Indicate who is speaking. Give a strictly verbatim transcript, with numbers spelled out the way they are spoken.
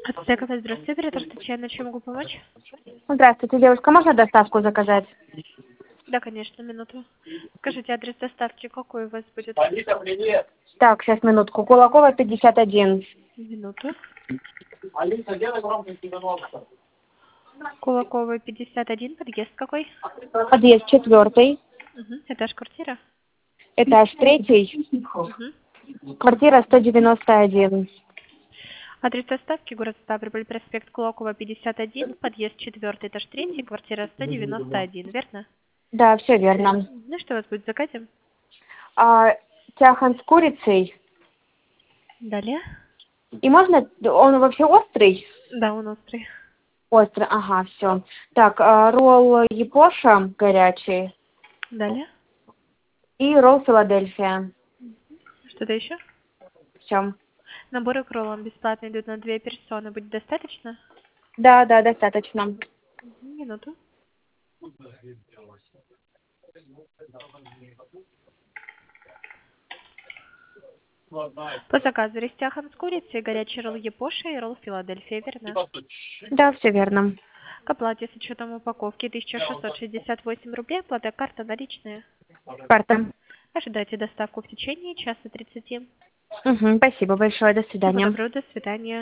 Speaker 1: Ацтека, здравствуйте, оператор Татьяна, чем могу помочь?
Speaker 2: Здравствуйте, девушка, можно доставку заказать?
Speaker 1: Да, конечно, минуту. Скажите, адрес доставки какой у вас будет?
Speaker 2: Алиса, так, сейчас минутку. Кулакова, пятьдесят один.
Speaker 1: Минуту.
Speaker 2: Алиса, делай громкость девяносто.
Speaker 1: Кулакова, пятьдесят один, подъезд какой?
Speaker 2: Подъезд четвертый,
Speaker 1: Угу. Этаж, квартира?
Speaker 2: этаж третий,
Speaker 1: Угу.
Speaker 2: квартира сто девяносто один.
Speaker 1: Адрес доставки, город Ставрополь, проспект Кулакова, пятьдесят один, подъезд четвертый, этаж третий, квартира сто девяносто один, верно?
Speaker 2: Да, все верно.
Speaker 1: Ну, что у вас будет в заказе?
Speaker 2: А, тяхан с курицей.
Speaker 1: Далее?
Speaker 2: И можно, он вообще острый?
Speaker 1: Да, он острый.
Speaker 2: Острый, ага, все. Так, а, ролл Япоша горячий
Speaker 1: Далее?
Speaker 2: и ролл Филадельфия.
Speaker 1: Что-то еще?
Speaker 2: Все.
Speaker 1: Наборы к роллам бесплатно идут на две персоны. Будет достаточно?
Speaker 2: Да, да, достаточно.
Speaker 1: Мгм, минуту. По заказу рестяхан с курицей, горячий ролл Япоша и ролл Филадельфия, верно?
Speaker 2: Да, все верно.
Speaker 1: К оплате с учетом упаковки тысяча шестьсот шестьдесят восемь рублей, оплата карта наличная.
Speaker 2: Карта.
Speaker 1: Ожидайте доставку в течение часа тридцати.
Speaker 2: Угу, спасибо большое, до
Speaker 1: Всего
Speaker 2: свидания.
Speaker 1: доброго, до свидания.